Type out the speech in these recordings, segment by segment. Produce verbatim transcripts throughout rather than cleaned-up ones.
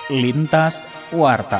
Lintas Warta.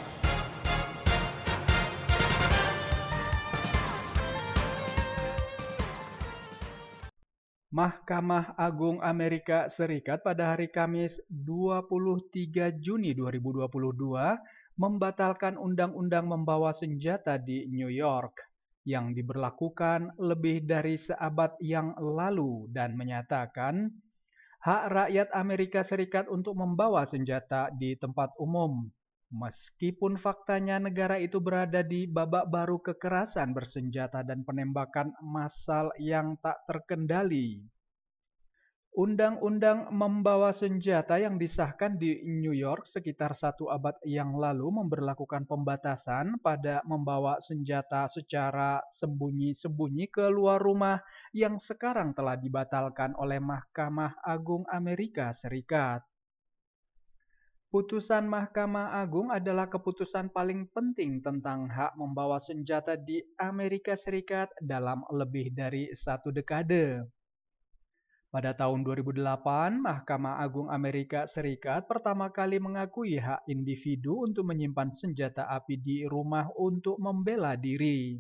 Mahkamah Agung Amerika Serikat pada hari Kamis dua puluh tiga Juni dua ribu dua puluh dua membatalkan undang-undang membawa senjata di New York yang diberlakukan lebih dari seabad yang lalu dan menyatakan hak rakyat Amerika Serikat untuk membawa senjata di tempat umum. Meskipun faktanya negara itu berada di babak baru kekerasan bersenjata dan penembakan massal yang tak terkendali. Undang-undang membawa senjata yang disahkan di New York sekitar satu abad yang lalu memberlakukan pembatasan pada membawa senjata secara sembunyi-sembunyi ke luar rumah yang sekarang telah dibatalkan oleh Mahkamah Agung Amerika Serikat. Putusan Mahkamah Agung adalah keputusan paling penting tentang hak membawa senjata di Amerika Serikat dalam lebih dari satu dekade. Pada tahun dua ribu delapan, Mahkamah Agung Amerika Serikat pertama kali mengakui hak individu untuk menyimpan senjata api di rumah untuk membela diri.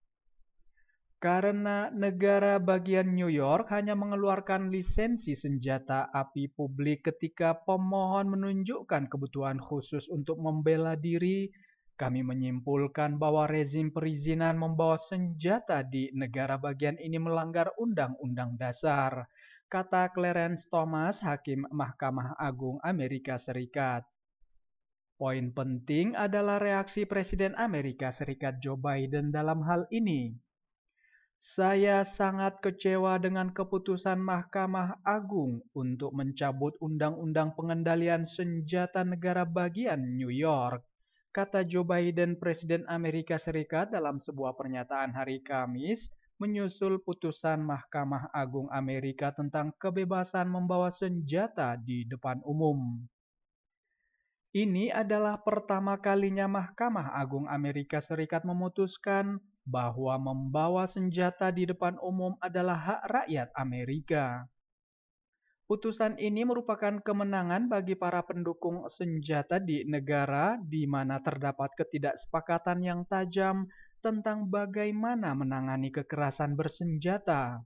Karena negara bagian New York hanya mengeluarkan lisensi senjata api publik ketika pemohon menunjukkan kebutuhan khusus untuk membela diri, kami menyimpulkan bahwa rezim perizinan membawa senjata di negara bagian ini melanggar Undang-Undang Dasar, kata Clarence Thomas, Hakim Mahkamah Agung Amerika Serikat. Poin penting adalah reaksi Presiden Amerika Serikat Joe Biden dalam hal ini. Saya sangat kecewa dengan keputusan Mahkamah Agung untuk mencabut Undang-Undang Pengendalian Senjata Negara Bagian New York, kata Joe Biden, Presiden Amerika Serikat dalam sebuah pernyataan hari Kamis, menyusul putusan Mahkamah Agung Amerika tentang kebebasan membawa senjata di depan umum. Ini adalah pertama kalinya Mahkamah Agung Amerika Serikat memutuskan bahwa membawa senjata di depan umum adalah hak rakyat Amerika. Putusan ini merupakan kemenangan bagi para pendukung senjata di negara di mana terdapat ketidaksepakatan yang tajam tentang bagaimana menangani kekerasan bersenjata.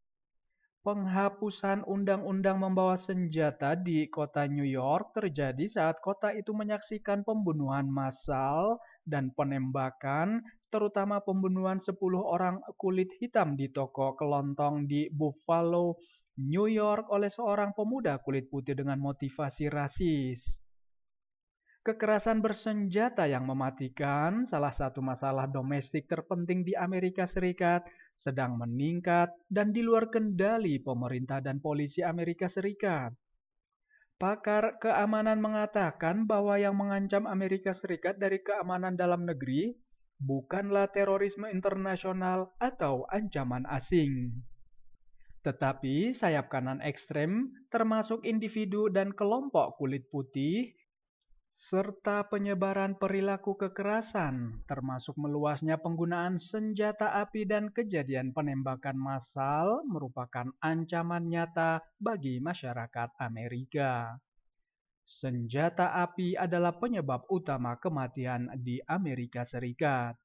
Penghapusan undang-undang membawa senjata di kota New York terjadi saat kota itu menyaksikan pembunuhan massal dan penembakan, terutama pembunuhan sepuluh orang kulit hitam di toko kelontong di Buffalo, New York oleh seorang pemuda kulit putih dengan motivasi rasis. Kekerasan bersenjata yang mematikan, salah satu masalah domestik terpenting di Amerika Serikat, sedang meningkat dan di luar kendali pemerintah dan polisi Amerika Serikat. Pakar keamanan mengatakan bahwa yang mengancam Amerika Serikat dari keamanan dalam negeri bukanlah terorisme internasional atau ancaman asing. Tetapi sayap kanan ekstrem, termasuk individu dan kelompok kulit putih, serta penyebaran perilaku kekerasan, termasuk meluasnya penggunaan senjata api dan kejadian penembakan massal merupakan ancaman nyata bagi masyarakat Amerika. Senjata api adalah penyebab utama kematian di Amerika Serikat.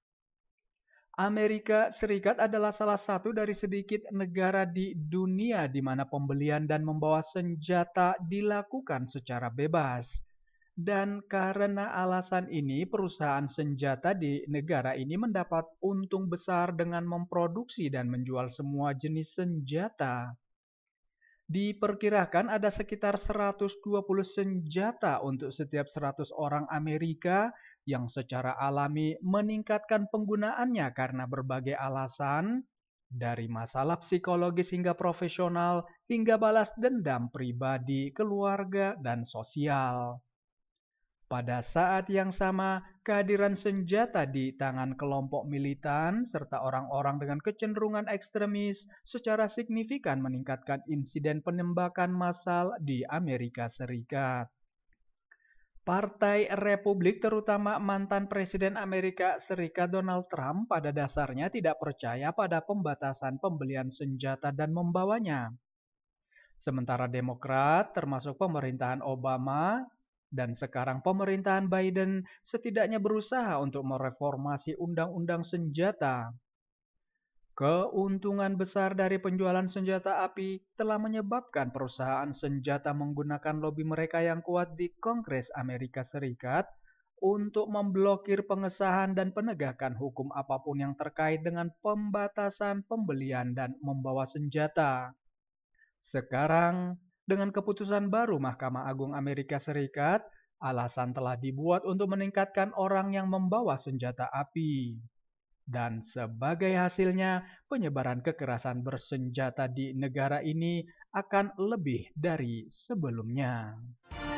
Amerika Serikat adalah salah satu dari sedikit negara di dunia di mana pembelian dan membawa senjata dilakukan secara bebas. Dan karena alasan ini, perusahaan senjata di negara ini mendapat untung besar dengan memproduksi dan menjual semua jenis senjata. Diperkirakan ada sekitar seratus dua puluh senjata untuk setiap seratus orang Amerika yang secara alami meningkatkan penggunaannya karena berbagai alasan, dari masalah psikologis hingga profesional, hingga balas dendam pribadi, keluarga, dan sosial. Pada saat yang sama, kehadiran senjata di tangan kelompok militan serta orang-orang dengan kecenderungan ekstremis secara signifikan meningkatkan insiden penembakan massal di Amerika Serikat. Partai Republik, terutama mantan Presiden Amerika Serikat Donald Trump, pada dasarnya tidak percaya pada pembatasan pembelian senjata dan membawanya. Sementara Demokrat, termasuk pemerintahan Obama, Dan sekarang pemerintahan Biden setidaknya berusaha untuk mereformasi undang-undang senjata. Keuntungan besar dari penjualan senjata api telah menyebabkan perusahaan senjata menggunakan lobi mereka yang kuat di Kongres Amerika Serikat untuk memblokir pengesahan dan penegakan hukum apapun yang terkait dengan pembatasan pembelian dan membawa senjata. Sekarang, dengan keputusan baru Mahkamah Agung Amerika Serikat, alasan telah dibuat untuk meningkatkan orang yang membawa senjata api. Dan sebagai hasilnya, penyebaran kekerasan bersenjata di negara ini akan lebih dari sebelumnya.